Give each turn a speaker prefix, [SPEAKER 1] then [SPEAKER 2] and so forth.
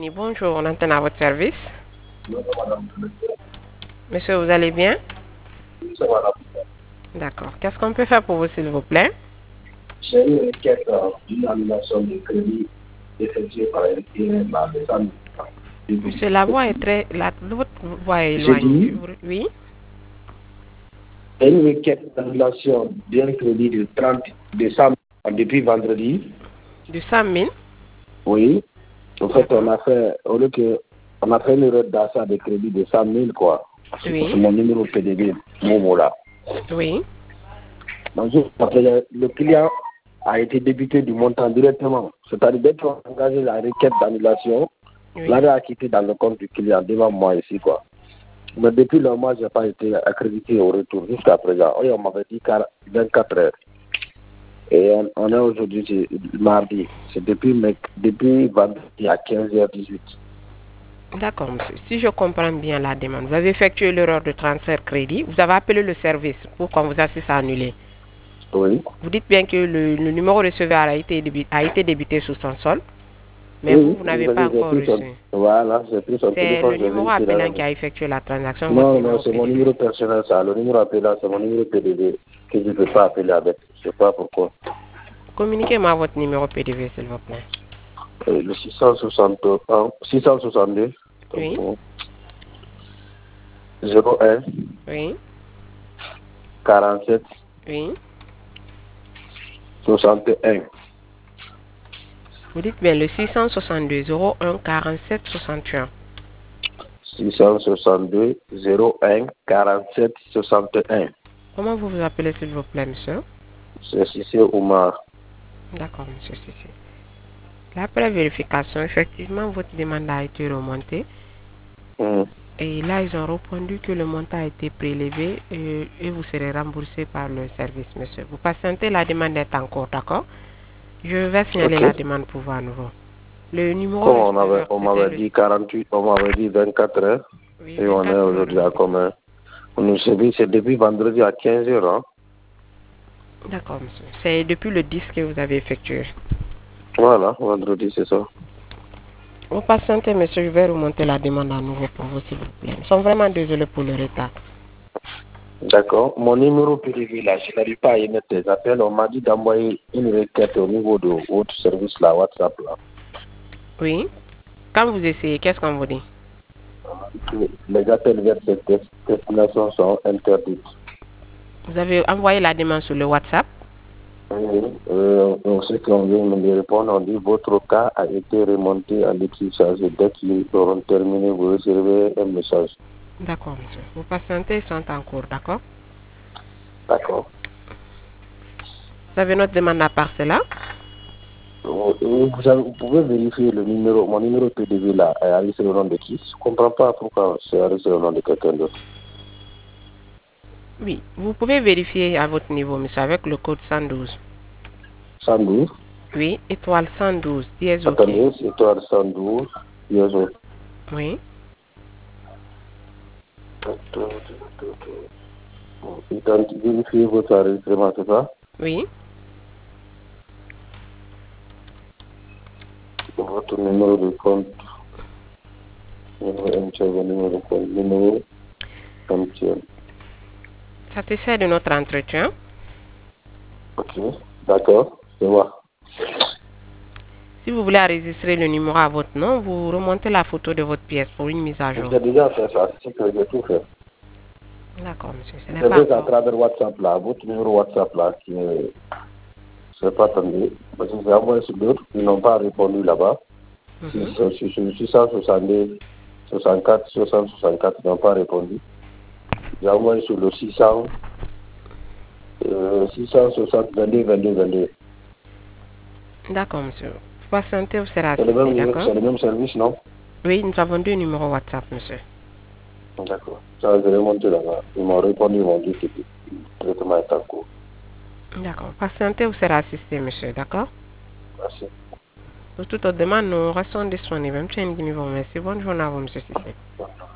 [SPEAKER 1] Bonjour, on entend à votre service. Monsieur, vous allez bien? D'accord. Qu'est-ce qu'on peut faire pour vous, s'il vous plaît?
[SPEAKER 2] J'ai une requête d'une annulation de crédit effectuée par la maison.
[SPEAKER 1] Monsieur, la voix est votre voix est
[SPEAKER 2] J'ai
[SPEAKER 1] éloignée.
[SPEAKER 2] dit,
[SPEAKER 1] Oui?
[SPEAKER 2] j'ai une requête d'annulation d'un crédit de 30 décembre depuis vendredi.
[SPEAKER 1] Du 100 000?
[SPEAKER 2] Oui. En fait, on a fait une erreur d'achat de crédit de 100 000, quoi.
[SPEAKER 1] Oui.
[SPEAKER 2] C'est mon numéro PDB, Momo, là.
[SPEAKER 1] Oui.
[SPEAKER 2] Donc, le client a été débité du montant directement. C'est-à-dire, dès qu'on a engagé la requête d'annulation,
[SPEAKER 1] Oui.
[SPEAKER 2] l'argent a quitté dans le compte du client devant moi ici, quoi. Mais depuis le mois, je n'ai pas été accrédité au retour jusqu'à présent. Oui, on m'avait dit 24 heures. Et on est aujourd'hui mardi. C'est depuis vendredi à 15h18.
[SPEAKER 1] D'accord, monsieur. Si je comprends bien la demande, vous avez effectué l'erreur de transfert crédit. Vous avez appelé le service pour qu'on vous assiste à annuler.
[SPEAKER 2] Oui.
[SPEAKER 1] Vous dites bien que le numéro receveur a été débité sous son solde, mais
[SPEAKER 2] Oui,
[SPEAKER 1] vous n'avez pas encore reçu.
[SPEAKER 2] Voilà, j'ai pris son
[SPEAKER 1] C'est
[SPEAKER 2] téléphone.
[SPEAKER 1] le numéro appelant qui a effectué la transaction.
[SPEAKER 2] Non, c'est mon numéro personnel, ça. Le numéro appelant, c'est mon numéro PDB que je ne peux pas appeler avec. Je ne sais pas pourquoi.
[SPEAKER 1] Communiquez-moi votre numéro PDV, s'il vous plaît.
[SPEAKER 2] Le 662
[SPEAKER 1] Oui.
[SPEAKER 2] 01
[SPEAKER 1] Oui.
[SPEAKER 2] 47
[SPEAKER 1] Oui.
[SPEAKER 2] 61.
[SPEAKER 1] Vous dites bien le 662 01 47 61.
[SPEAKER 2] 662 01 47 61.
[SPEAKER 1] Comment vous vous appelez, s'il vous plaît, monsieur?
[SPEAKER 2] C'est Cissé Oumar.
[SPEAKER 1] D'accord, monsieur Cissé. Après vérification, effectivement, votre demande a été remontée. Et là, ils ont répondu que le montant a été prélevé et vous serez remboursé par le service, monsieur. Vous patientez, la demande est en cours, d'accord? Je vais signaler la demande pour vous à nouveau. Le numéro
[SPEAKER 2] On m'avait dit 48, on m'avait dit 24 heures.
[SPEAKER 1] Oui,
[SPEAKER 2] et on est aujourd'hui à combien? C'est depuis vendredi à 15h. Hein?
[SPEAKER 1] D'accord, monsieur. C'est depuis le 10 que vous avez effectué.
[SPEAKER 2] Voilà, vendredi, c'est ça.
[SPEAKER 1] Vous patientez, monsieur, je vais remonter la demande à nouveau pour vous, s'il vous plaît. Nous sommes vraiment désolés pour le retard.
[SPEAKER 2] D'accord. Mon numéro privé, là, je n'arrive pas à émettre des appels. On m'a dit d'envoyer une requête au niveau de votre service, là, WhatsApp, là.
[SPEAKER 1] Oui. Quand vous essayez, qu'est-ce qu'on vous dit?
[SPEAKER 2] Les appels vers cette destination sont interdits.
[SPEAKER 1] Vous avez envoyé la demande sur le WhatsApp?
[SPEAKER 2] Oui. Ce qu'on vient de me répondre, on dit votre cas a été remonté à l'équipe chargée. Dès qu'ils auront terminé, vous recevrez un message.
[SPEAKER 1] D'accord, monsieur. Vos patientez sont en cours, d'accord?
[SPEAKER 2] D'accord.
[SPEAKER 1] Vous avez notre demande à part cela?
[SPEAKER 2] Vous pouvez vérifier le numéro, mon numéro PDV là, est arrêté le nom de qui? Je ne comprends pas pourquoi c'est arrêté le nom de quelqu'un d'autre.
[SPEAKER 1] Oui, vous pouvez vérifier à votre niveau, monsieur, avec le code 112.
[SPEAKER 2] 112?
[SPEAKER 1] Oui, étoile 112, dièse OK.
[SPEAKER 2] Attendez, étoile 112, dièse OK.
[SPEAKER 1] Oui.
[SPEAKER 2] Vérifiez votre enregistrement, c'est ça?
[SPEAKER 1] Oui.
[SPEAKER 2] Votre numéro de compte. Numéro de compte. Numéro MTN.
[SPEAKER 1] Satisfait de notre entretien?
[SPEAKER 2] Ok, d'accord, c'est moi.
[SPEAKER 1] Si vous voulez enregistrer le numéro à votre nom, vous remontez la photo de votre pièce pour une mise à jour.
[SPEAKER 2] J'ai déjà fait ça, c'est que j'ai tout fait.
[SPEAKER 1] D'accord, monsieur. Ce n'est
[SPEAKER 2] C'est
[SPEAKER 1] pas
[SPEAKER 2] juste à
[SPEAKER 1] encore.
[SPEAKER 2] travers WhatsApp là, votre numéro WhatsApp là, qui est... Je n'ai pas attendu, parce que j'ai envoyé sur d'autres, ils n'ont pas répondu là-bas. Sur 662, 64, 664, ils n'ont pas répondu. J'ai envoyé sur le 660, 22, 22, 22.
[SPEAKER 1] D'accord, monsieur. Vous patientez, vous serez
[SPEAKER 2] C'est
[SPEAKER 1] assisté, d'accord?
[SPEAKER 2] le même service, non?
[SPEAKER 1] Oui, nous avons deux numéros WhatsApp, monsieur.
[SPEAKER 2] D'accord. Ça, je vais monter là-bas. Ils m'ont répondu, ils m'ont dit que le traitement est en cours.
[SPEAKER 1] D'accord. Patientez, vous serez assisté, monsieur, d'accord?
[SPEAKER 2] Merci.
[SPEAKER 1] Pour toute autre demande, nous restons disponibles. Merci. Bonne journée à vous, monsieur Cissé.